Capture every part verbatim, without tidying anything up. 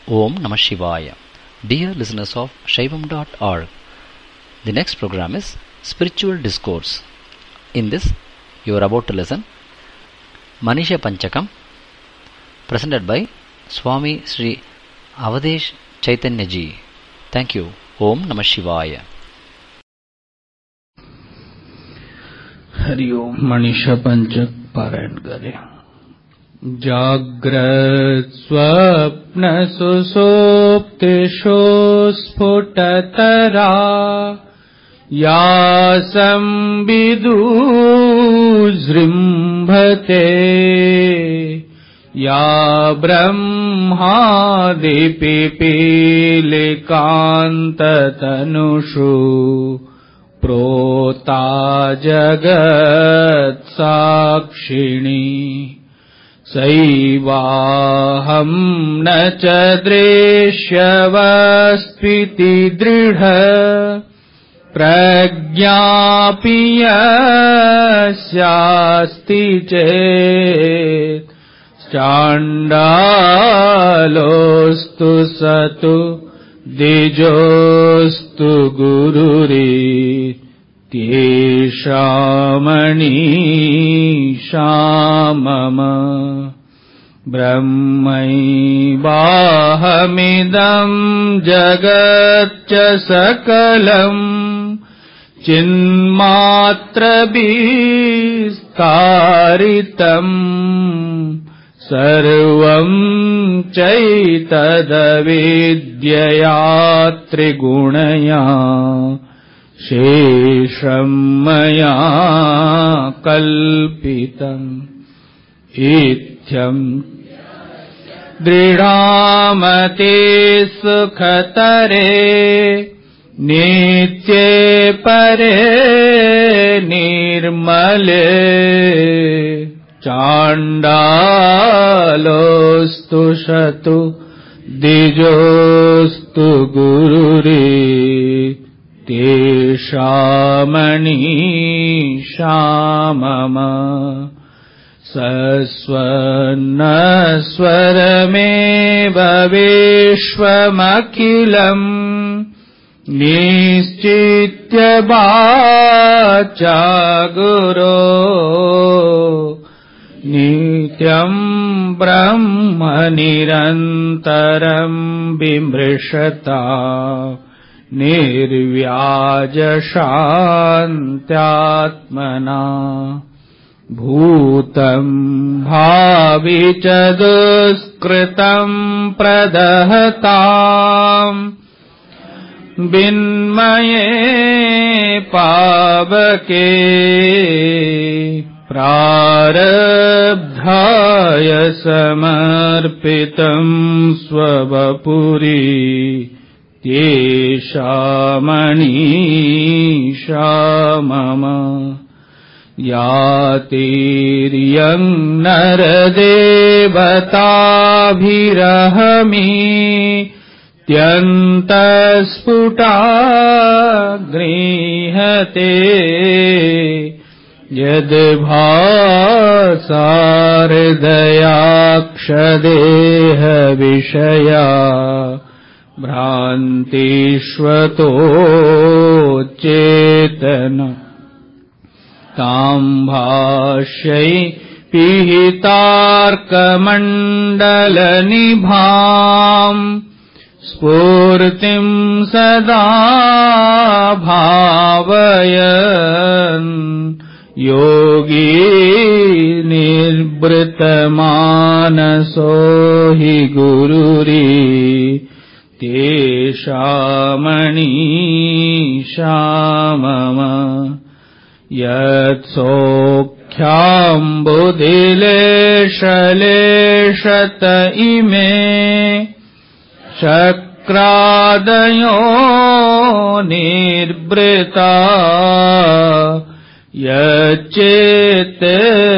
Om Namah Shivaya. Dear listeners of Shaivam dot org, the next program is Spiritual Discourse. In this, you are about to listen Manisha Panchakam, presented by Swami Sri Avadesh Chaitanya Ji. Thank you. Om Namah Shivaya. Hari ओम। मनीषा पंचक पारायण करें। जाग्रत् स्वप्न सुषुप्तिषु स्फुटतरा या संविदुजृम्भते या ब्रह्मादिपिपीलिकान्ततनुषु प्रोता जगत् साक्षिणी सैवाहं न च दृश्यवस्त्विति दृढ प्रज्ञापि यस्यास्ति चेत् चाण्डालोऽस्तु सतु द्विजोऽस्तु गुरुरित्येषा मनीषा मम। ब्रह्मैवाहमिदं जगच्च सकलम् चिन्मात्रविस्तारितम् सर्वं चैतदविद्यया त्रिगुणया शेषं मया कल्पितम् इत्थं दृढामते सुखतरे नित्ये परे निर्मले चाण्डालोऽस्तु शतु द्विजोऽस्तु गुरुरित्येषा मनीषा मम। सस्वन्नस्वरमेव विश्वमखिलम् निश्चित्य वाचा गुरो नित्यं ब्रह्म निरन्तरं विमृशता निर्व्याजशान्त्यात्मना भूतं भावि च दुष्कृतं प्रदहताम् विन्मये पावके प्रारब्धाय समर्पितं स्ववपुरित्येषा मनीषा मम। यातिर्यं नरदेवताभिरहमीत्यन्तस्फुटा गृह्यते यद्भासाहृदयाक्षदेहविषया भ्रान्तिष्वतोच्चेतन तां भाष्यै पिहितार्कमण्डलनिभाम् स्फूर्तिं सदा भावयन् योगी निर्वृतमानसो हि गुरुरित्येषा मनीषा मम। यत्सौख्याम्बुधिलेशलेशत इमे शक्रादयो निर्वृता यच्चेते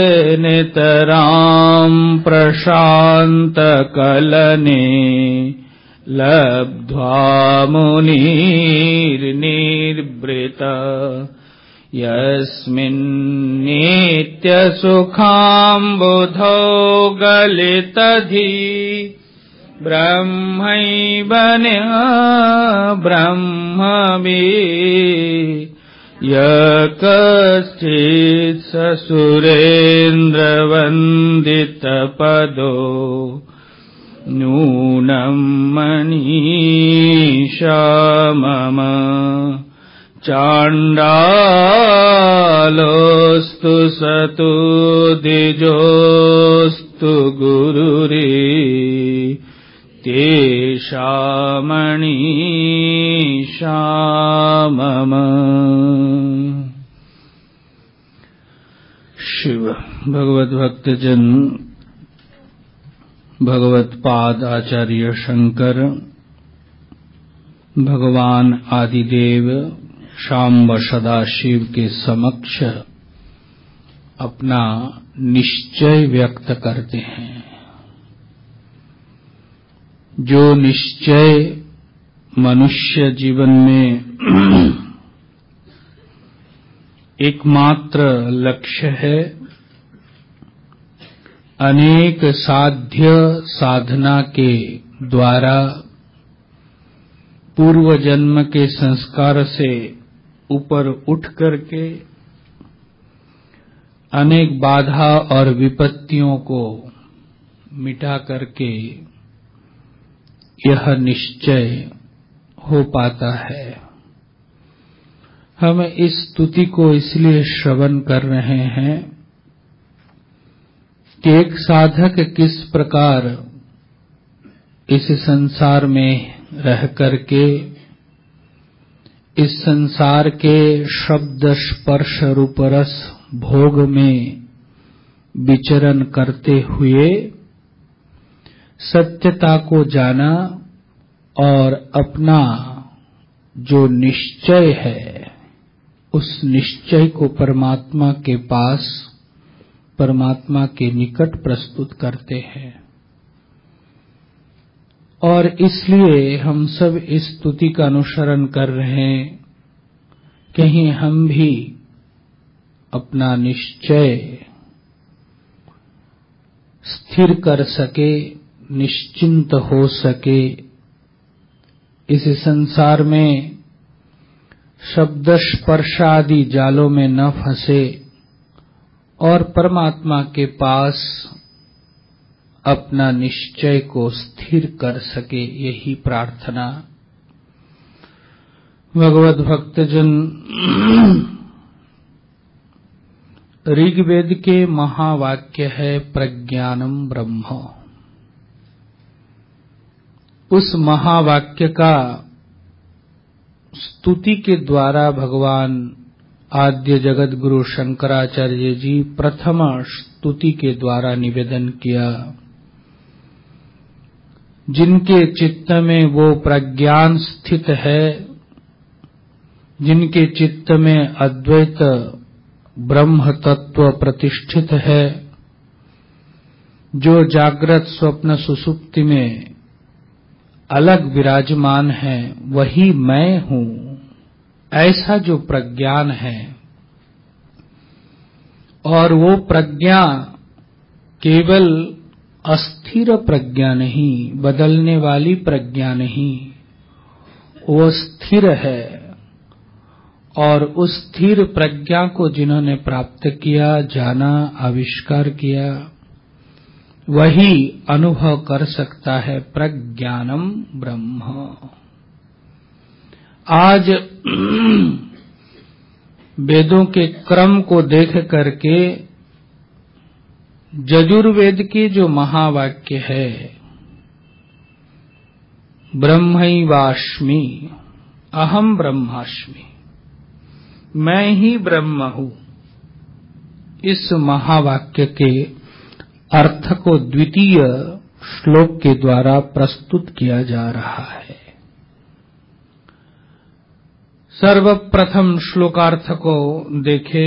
नितरां प्रशान्तकलने लब्ध्वा मुनिर्निर्वृता यस्मिन्नित्यसुखाम्बुधौ गलितधि ब्रह्मैव ब्रह्मवि यकश्चित् स सुरेन्द्रवन्दितपदो नूनं मनीषा मम चाण्डालोऽस्तु सतु द्विजोऽस्तु गुरुरि तेषामणीषा मम। शिव भगवत भक्तजन भगवत पाद आचार्य शंकर भगवान आदिदेव शाम्ब सदाशिव के समक्ष अपना निश्चय व्यक्त करते हैं। जो निश्चय मनुष्य जीवन में एकमात्र लक्ष्य है, अनेक साध्य साधना के द्वारा पूर्व जन्म के संस्कार से ऊपर उठ करके अनेक बाधा और विपत्तियों को मिटा करके यह निश्चय हो पाता है। हम इस स्तुति को इसलिए श्रवण कर रहे हैं कि एक साधक किस प्रकार इस संसार में रह करके इस संसार के शब्द स्पर्श रूप रस भोग में विचरण करते हुए सत्यता को जाना और अपना जो निश्चय है उस निश्चय को परमात्मा के पास परमात्मा के निकट प्रस्तुत करते हैं। और इसलिए हम सब इस स्तुति का अनुसरण कर रहे हैं, कहीं हम भी अपना निश्चय स्थिर कर सके, निश्चिंत हो सके, इस संसार में शब्द स्पर्श आदि जालों में न फंसे और परमात्मा के पास अपना निश्चय को स्थिर कर सके, यही प्रार्थना। भगवत भक्तजन ऋग्वेद के महावाक्य है प्रज्ञानम ब्रह्म। उस महावाक्य का स्तुति के द्वारा भगवान आद्य जगत गुरु शंकराचार्य जी प्रथम स्तुति के द्वारा निवेदन किया। जिनके चित्त में वो प्रज्ञान स्थित है, जिनके चित्त में अद्वैत ब्रह्म तत्व प्रतिष्ठित है, जो जागृत स्वप्न सुसुप्ति में अलग विराजमान है, वही मैं हूं, ऐसा जो प्रज्ञान है। और वो प्रज्ञा केवल अस्थिर प्रज्ञा नहीं, बदलने वाली प्रज्ञा नहीं, वो स्थिर है। और उस स्थिर प्रज्ञा को जिन्होंने प्राप्त किया, जाना, आविष्कार किया, वही अनुभव कर सकता है प्रज्ञानम ब्रह्म। आज वेदों के क्रम को देख करके यजुर्वेद के जो महावाक्य है ब्रह्मैवास्मि अहम ब्रह्मास्मि, मैं ही ब्रह्म हूं, इस महावाक्य के अर्थ को द्वितीय श्लोक के द्वारा प्रस्तुत किया जा रहा है। सर्वप्रथम श्लोकार्थ को देखे।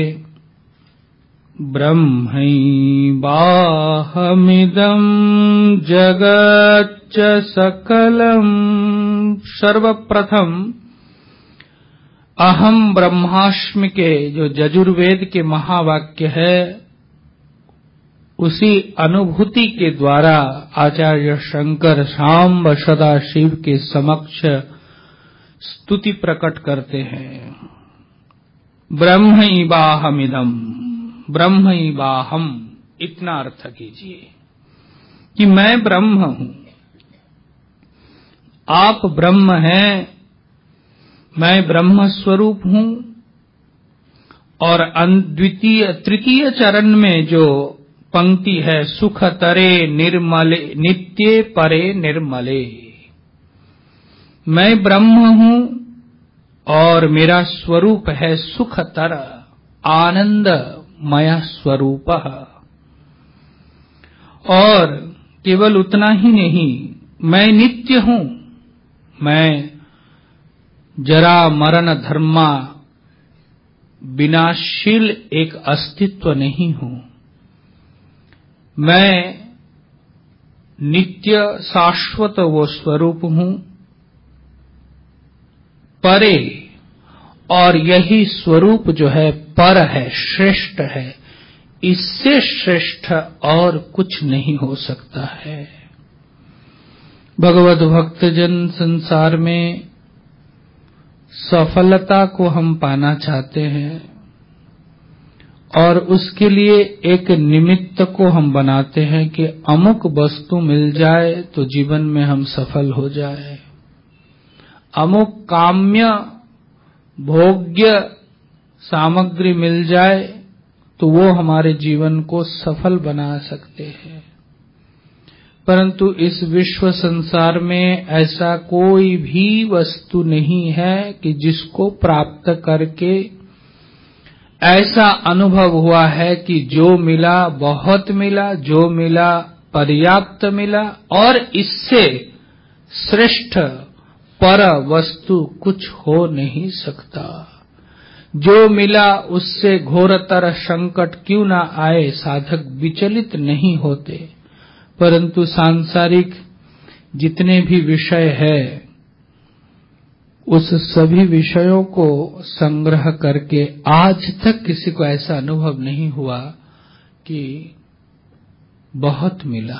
ब्रह्मैवाहमिदं जगच्च सकलम। सर्वप्रथम अहम ब्रह्मास्मि के जो यजुर्वेद के महावाक्य है, उसी अनुभूति के द्वारा आचार्य शंकर शांब सदाशिव के समक्ष स्तुति प्रकट करते हैं। ब्रह्मैवाहमिदम्, ब्रह्मैवाहम, इतना अर्थ कीजिए कि मैं ब्रह्म हूं, आप ब्रह्म हैं, मैं ब्रह्म स्वरूप हूं। और द्वितीय तृतीय चरण में जो पंक्ति है, सुख तरे निर्मले नित्ये परे निर्मले, मैं ब्रह्म हूं और मेरा स्वरूप है सुखतर, आनंदमय स्वरूप। और केवल उतना ही नहीं, मैं नित्य हूं, मैं जरा मरण धर्मा विनाशील एक अस्तित्व नहीं हूं, मैं नित्य शाश्वत वो स्वरूप हूं। परे, और यही स्वरूप जो है पर है, श्रेष्ठ है, इससे श्रेष्ठ और कुछ नहीं हो सकता है। भगवत भक्तजन संसार में सफलता को हम पाना चाहते हैं और उसके लिए एक निमित्त को हम बनाते हैं कि अमुक वस्तु मिल जाए तो जीवन में हम सफल हो जाए, अमुक काम्य भोग्य सामग्री मिल जाए तो वो हमारे जीवन को सफल बना सकते हैं। परंतु इस विश्व संसार में ऐसा कोई भी वस्तु नहीं है कि जिसको प्राप्त करके ऐसा अनुभव हुआ है कि जो मिला बहुत मिला, जो मिला पर्याप्त मिला, और इससे श्रेष्ठ पर वस्तु कुछ हो नहीं सकता। जो मिला उससे घोरतर संकट क्यों ना आए, साधक विचलित नहीं होते। परंतु सांसारिक जितने भी विषय है, उस सभी विषयों को संग्रह करके आज तक किसी को ऐसा अनुभव नहीं हुआ कि बहुत मिला।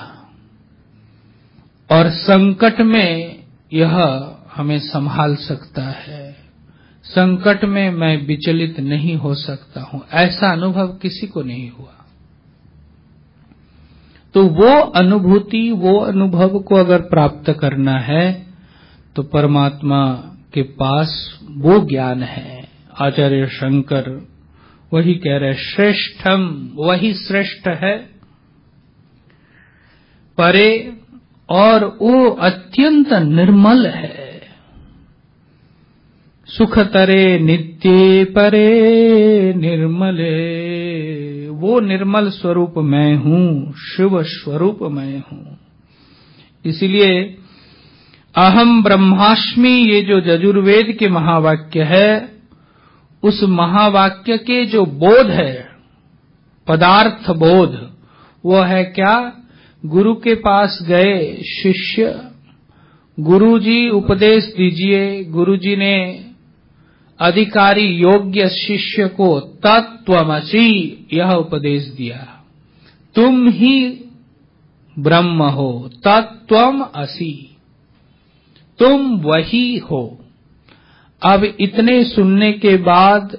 और संकट में यह हमें संभाल सकता है, संकट में मैं विचलित नहीं हो सकता हूं, ऐसा अनुभव किसी को नहीं हुआ। तो वो अनुभूति, वो अनुभव को अगर प्राप्त करना है तो परमात्मा के पास वो ज्ञान है। आचार्य शंकर वही कह रहे, श्रेष्ठम, वही श्रेष्ठ है। परे, और वो अत्यंत निर्मल है। सुख तरे नित्ये परे निर्मले, वो निर्मल स्वरूप मैं हूं, शिव स्वरूप मैं हूं। इसलिए अहम ब्रह्मास्मि, ये जो यजुर्वेद के महावाक्य है, उस महावाक्य के जो बोध है, पदार्थ बोध, वो है क्या? गुरु के पास गए शिष्य, गुरुजी उपदेश दीजिए। गुरुजी ने अधिकारी योग्य शिष्य को तत्त्वमसि यह उपदेश दिया, तुम ही ब्रह्म हो, तत्त्वम असि, तुम वही हो। अब इतने सुनने के बाद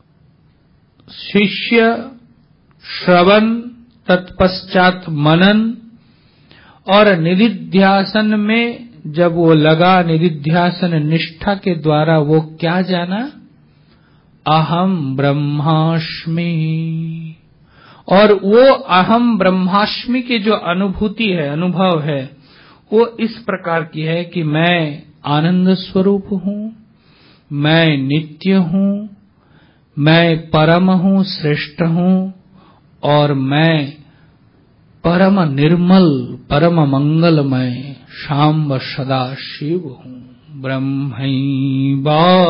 शिष्य श्रवण, तत्पश्चात मनन, और निधिध्यासन में जब वो लगा, निधिध्यासन निष्ठा के द्वारा वो क्या जाना? अहम ब्रह्मास्मि। और वो अहम ब्रह्मास्मि की जो अनुभूति है, अनुभव है, वो इस प्रकार की है कि मैं आनंद स्वरूप हूं, मैं नित्य हूं, मैं परम हूं, श्रेष्ठ हूं, और मैं परम निर्मल, परम मंगलमय शांब सदा शिव हूं। ब्रह्मैवाहमिदं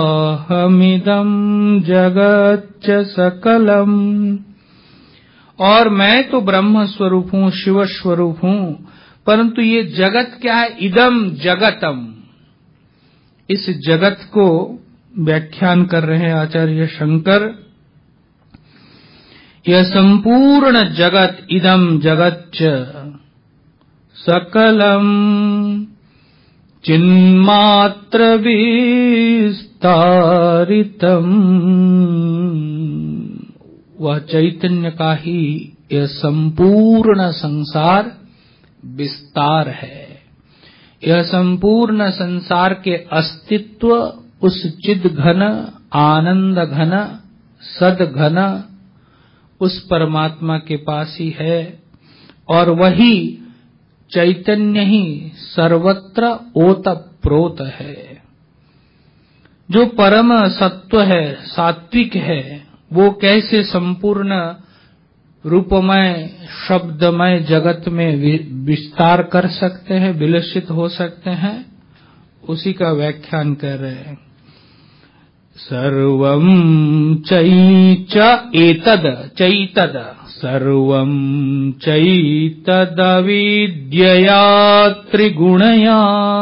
जगच्च सकलम, और मैं तो ब्रह्म स्वरूप हूं, शिव स्वरूप हूं। परंतु ये जगत क्या है? इदम जगतम। इस जगत को व्याख्यान कर रहे हैं आचार्य शंकर। यह संपूर्ण जगत इदम जगच्च सकलम चिन्मात्र विस्तारितम, वह चैतन्य का ही यह संपूर्ण संसार विस्तार है। यह संपूर्ण संसार के अस्तित्व उस चिद घन, आनंद घन, सद घन उस परमात्मा के पास ही है, और वही चैतन्य ही सर्वत्र ओतप्रोत है। जो परम सत्व है, सात्विक है, वो कैसे संपूर्ण रूपमय शब्दमय जगत में विस्तार कर सकते हैं, विलसित हो सकते हैं, उसी का व्याख्यान कर रहे हैं। सर्वं चैच एतद चैतद सर्वं चैतदविद्यया त्रिगुणया,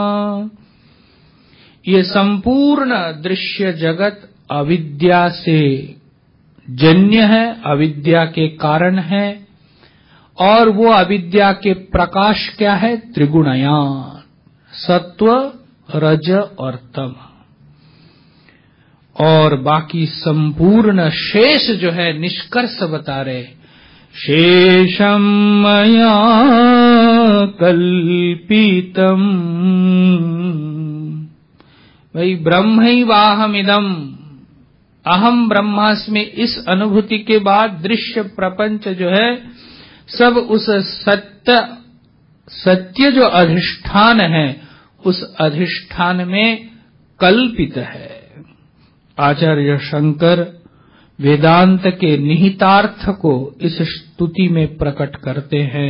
ये संपूर्ण दृश्य जगत अविद्या से जन्य है, अविद्या के कारण है, और वो अविद्या के प्रकाश क्या है? त्रिगुणया, सत्व, रज और तम। और बाकी संपूर्ण शेष जो है निष्कर्ष बता रहे, शेषम मया कल्पितम, वही ब्रह्मैवाहमिदम्, अहम ब्रह्मास्मि, इस अनुभूति के बाद दृश्य प्रपंच जो है सब उस सत्य सत्य जो अधिष्ठान है उस अधिष्ठान में कल्पित है। आचार्य शंकर वेदांत के निहितार्थ को इस स्तुति में प्रकट करते हैं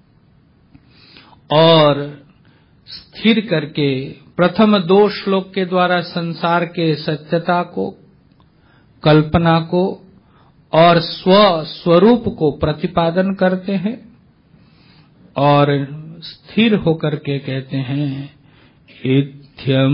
और स्थिर करके प्रथम दो श्लोक के द्वारा संसार के सत्यता को, कल्पना को और स्व स्वरूप को प्रतिपादन करते हैं, और स्थिर होकर के कहते हैं इत्थम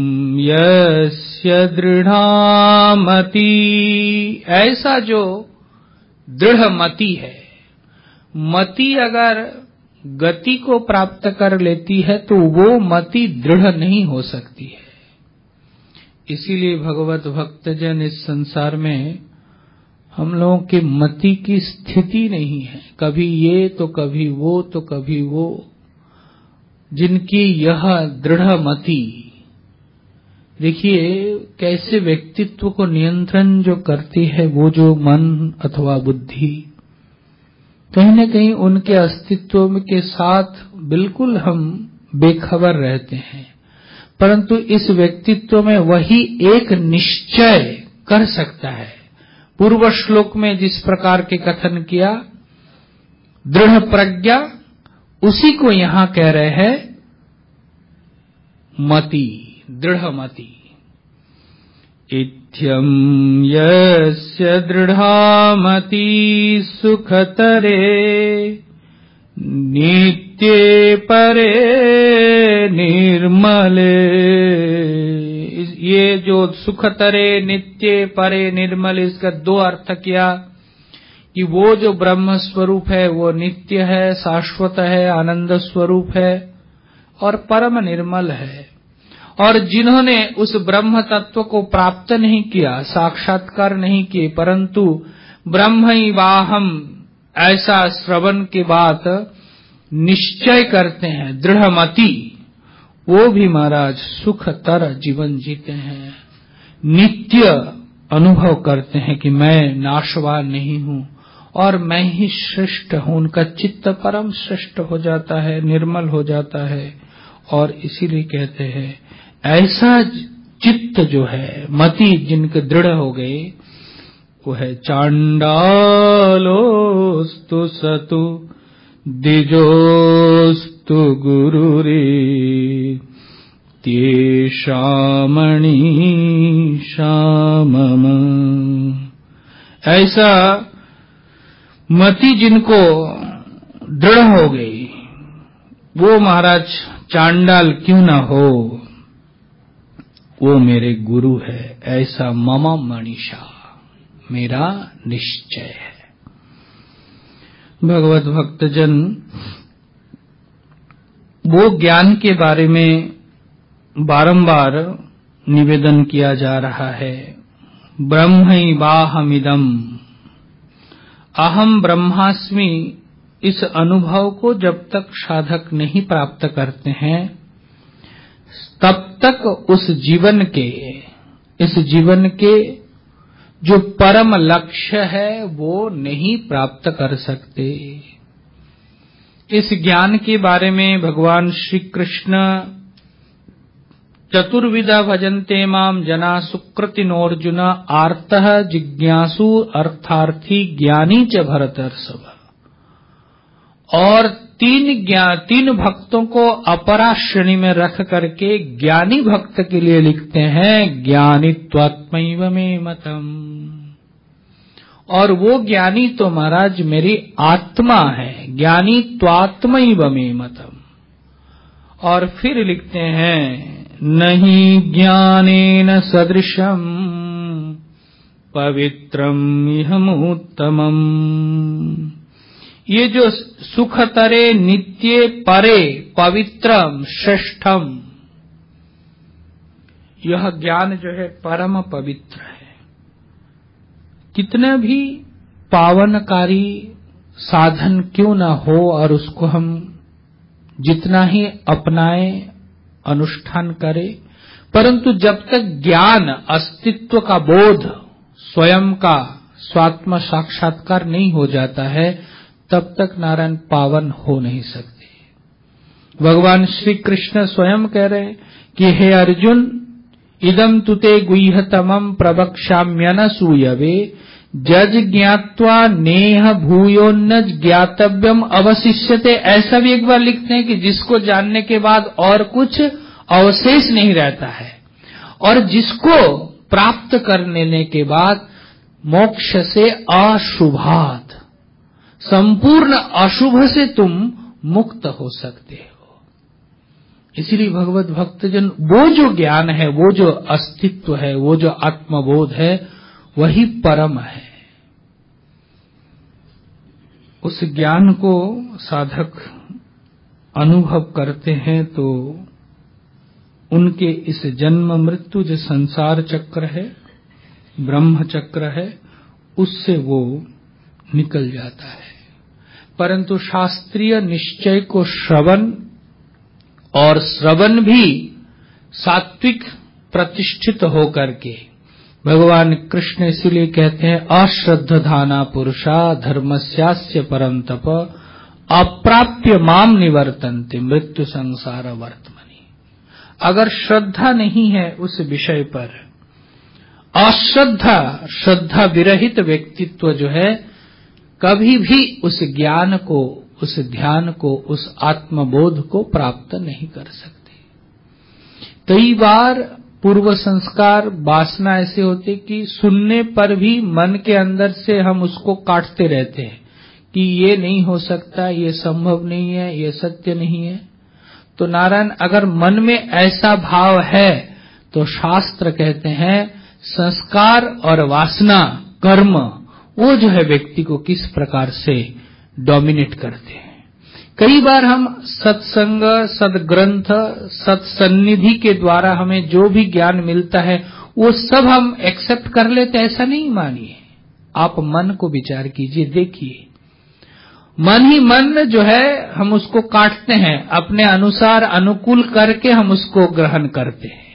यस्य दृढ़मति, ऐसा जो दृढ़ मति है, मति अगर गति को प्राप्त कर लेती है तो वो मति दृढ़ नहीं हो सकती है। इसीलिए भगवत भक्तजन इस संसार में हम लोगों की मति की स्थिति नहीं है, कभी ये तो कभी वो तो कभी वो, जिनकी यह दृढ़ मति, देखिए कैसे व्यक्तित्व को नियंत्रण जो करती है वो जो मन अथवा बुद्धि, कहीं न कहीं उनके अस्तित्व के साथ बिल्कुल हम बेखबर रहते हैं, परंतु इस व्यक्तित्व में वही एक निश्चय कर सकता है। पूर्व श्लोक में जिस प्रकार के कथन किया दृढ़ प्रज्ञा, उसी को यहां कह रहे हैं मति, दृढ़ मति। इत्थम यस्य दृढ़मति सुखतरे नित्ये परे निर्मले, ये जो सुखतरे नित्य परे निर्मल, इसका दो अर्थ किया कि वो जो ब्रह्म स्वरूप है वो नित्य है, शाश्वत है, आनंद स्वरूप है और परम निर्मल है। और जिन्होंने उस ब्रह्म तत्व को प्राप्त नहीं किया, साक्षात्कार नहीं किए, परंतु ब्रह्मैवाहम ऐसा श्रवण के बाद निश्चय करते हैं, दृढ़मति, वो भी महाराज सुखतर जीवन जीते हैं, नित्य अनुभव करते हैं कि मैं नाशवान नहीं हूं और मैं ही श्रेष्ठ हूं। उनका चित्त परम श्रेष्ठ हो जाता है, निर्मल हो जाता है, और इसीलिए कहते हैं ऐसा चित्त जो है, मति जिनके दृढ़ हो गए, वो है चांडालोस्तु सतु द्विजोस्तु गुरुरे तेषामणि श्यामम। ऐसा मति जिनको दृढ़ हो गई, वो महाराज चांडाल क्यों ना हो, वो मेरे गुरु है, ऐसा मम मनीषा, मेरा निश्चय है। भगवत भक्तजन, वो ज्ञान के बारे में बारंबार निवेदन किया जा रहा है। ब्रह्मैवाहमिदम्, अहम ब्रह्मास्मि, इस अनुभव को जब तक साधक नहीं प्राप्त करते हैं तब तक उस जीवन के इस जीवन के जो परम लक्ष्य है वो नहीं प्राप्त कर सकते। इस ज्ञान के बारे में भगवान श्री कृष्ण चतुर्विधा भजन्ते माम जना सुकृतिनोर्जुन आर्तः जिज्ञासु अर्थार्थी ज्ञानी च भरतर्षभ, और तीन ज्ञान तीन भक्तों को अपरा श्रेणी में रख करके ज्ञानी भक्त के लिए लिखते हैं ज्ञानित्वात्मैव मे मतम, और वो ज्ञानी तो महाराज मेरी आत्मा है, ज्ञानित्वात्मैव मे मतम। और फिर लिखते हैं नहीं ज्ञानेन सदृशम पवित्रम इहमुत्तमम्, ये जो सुखतरे नित्य परे पवित्रम श्रेष्ठम, यह ज्ञान जो है परम पवित्र है। कितना भी पावनकारी साधन क्यों न हो और उसको हम जितना ही अपनाए अनुष्ठान करें, परंतु जब तक ज्ञान अस्तित्व का बोध स्वयं का स्वात्म साक्षात्कार नहीं हो जाता है तब तक नारायण पावन हो नहीं सकते। भगवान श्री कृष्ण स्वयं कह रहे हैं कि हे अर्जुन, इदम तुते गुह्यतमं प्रवक्ष्याम्यनसूयवे जज ज्ञात्वा नेह भूयोन्न ज्ञातव्यम अवशिष्यते। ऐसा भी एक बार लिखते हैं कि जिसको जानने के बाद और कुछ अवशेष नहीं रहता है, और जिसको प्राप्त कर लेने के बाद मोक्ष से अशुभात, संपूर्ण अशुभ से तुम मुक्त हो सकते हो। इसलिए भगवत भक्तजन, वो जो ज्ञान है, वो जो अस्तित्व है, वो जो आत्मबोध है, वही परम है। उस ज्ञान को साधक अनुभव करते हैं तो उनके इस जन्म मृत्यु जो संसार चक्र है, ब्रह्म चक्र है, उससे वो निकल जाता है। परंतु शास्त्रीय निश्चय को श्रवण, और श्रवण भी सात्विक प्रतिष्ठित होकर के, भगवान कृष्ण इसलिए कहते हैं अश्रद्धधाना पुरुषा धर्मस्यास्य परम तप अप्राप्य माम निवर्तन्ते मृत्यु संसार वर्तमनि। अगर श्रद्धा नहीं है उस विषय पर, अश्रद्धा श्रद्धा विरहित व्यक्तित्व जो है कभी भी उस ज्ञान को, उस ध्यान को, उस आत्मबोध को प्राप्त नहीं कर सकते। कई बार पूर्व संस्कार वासना ऐसे होते कि सुनने पर भी मन के अंदर से हम उसको काटते रहते हैं कि ये नहीं हो सकता, ये संभव नहीं है, ये सत्य नहीं है। तो नारायण, अगर मन में ऐसा भाव है तो शास्त्र कहते हैं संस्कार और वासना कर्म वो जो है व्यक्ति को किस प्रकार से डोमिनेट करते हैं। कई बार हम सत्संग, सदग्रंथ, सत्सन्निधि के द्वारा हमें जो भी ज्ञान मिलता है वो सब हम एक्सेप्ट कर लेते, ऐसा नहीं मानिए। आप मन को विचार कीजिए, देखिए मन ही मन जो है हम उसको काटते हैं, अपने अनुसार अनुकूल करके हम उसको ग्रहण करते हैं।